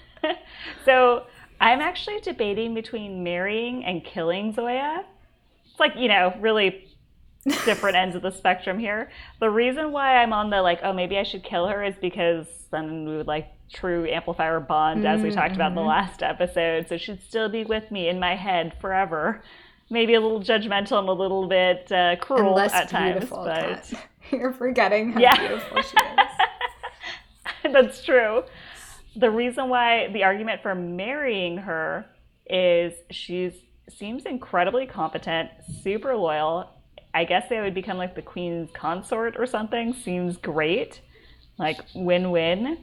So I'm actually debating between marrying and killing Zoya. It's really different ends of the spectrum here. The reason why I'm on the maybe I should kill her is because then we would true amplifier bond as we talked about in the last episode. So she'd still be with me in my head forever. maybe a little judgmental and a little bit cruel and less at times. beautiful, But Kat. You're forgetting how Yeah. beautiful she is. that's true. The reason why the argument for marrying her is she seems incredibly competent, super loyal. I guess they would become like the queen's consort or something. Seems great. Like win-win.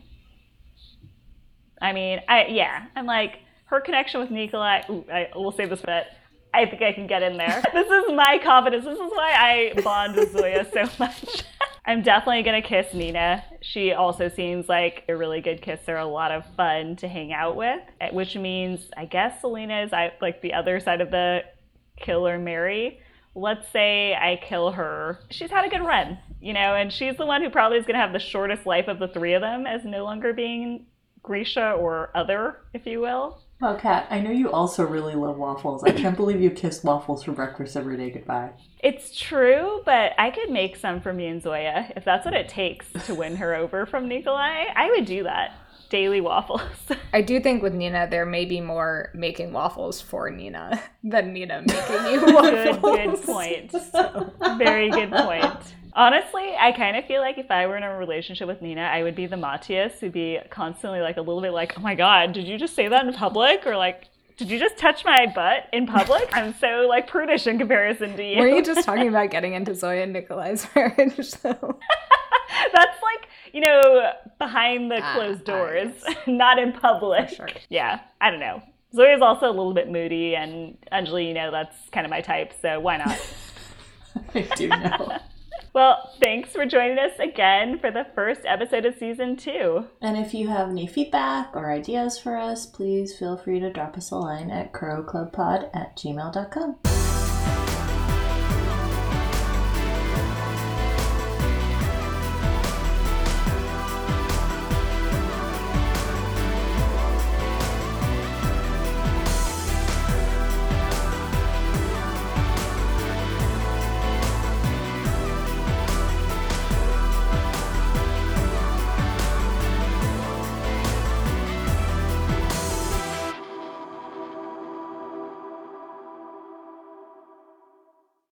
I mean, I'm like, her connection with Nikolai, we'll save this bit. I think I can get in there. This is my confidence. This is why I bond with Zoya so much. I'm definitely going to kiss Nina. She also seems like a really good kisser, a lot of fun to hang out with, which means I guess Selena is like the other side of the kill or marry. Let's say I kill her. She's had a good run, and she's the one who probably is going to have the shortest life of the three of them as no longer being Grisha or other, if you will. Well, Kat, I know you also really love waffles. I can't believe you kissed waffles for breakfast every day goodbye. It's true, but I could make some for me and Zoya. If that's what it takes to win her over from Nikolai, I would do that. Daily waffles. I do think with Nina, there may be more making waffles for Nina than Nina making you waffles. Good point. Very good point. Honestly, I kind of feel like if I were in a relationship with Nina, I would be the Matthias who'd be constantly like a little bit like, oh my God, did you just say that in public? Or like, did you just touch my butt in public? I'm so like prudish in comparison to you. Were you just talking about getting into Zoya and Nikolai's marriage though? That's like, behind the closed doors, yes. not in public. For sure. Yeah, I don't know. Zoya's also a little bit moody, and Anjali, that's kind of my type, so why not? I do know. Well, thanks for joining us again for the first episode of season 2. And if you have any feedback or ideas for us, please feel free to drop us a line at crowclubpod@gmail.com.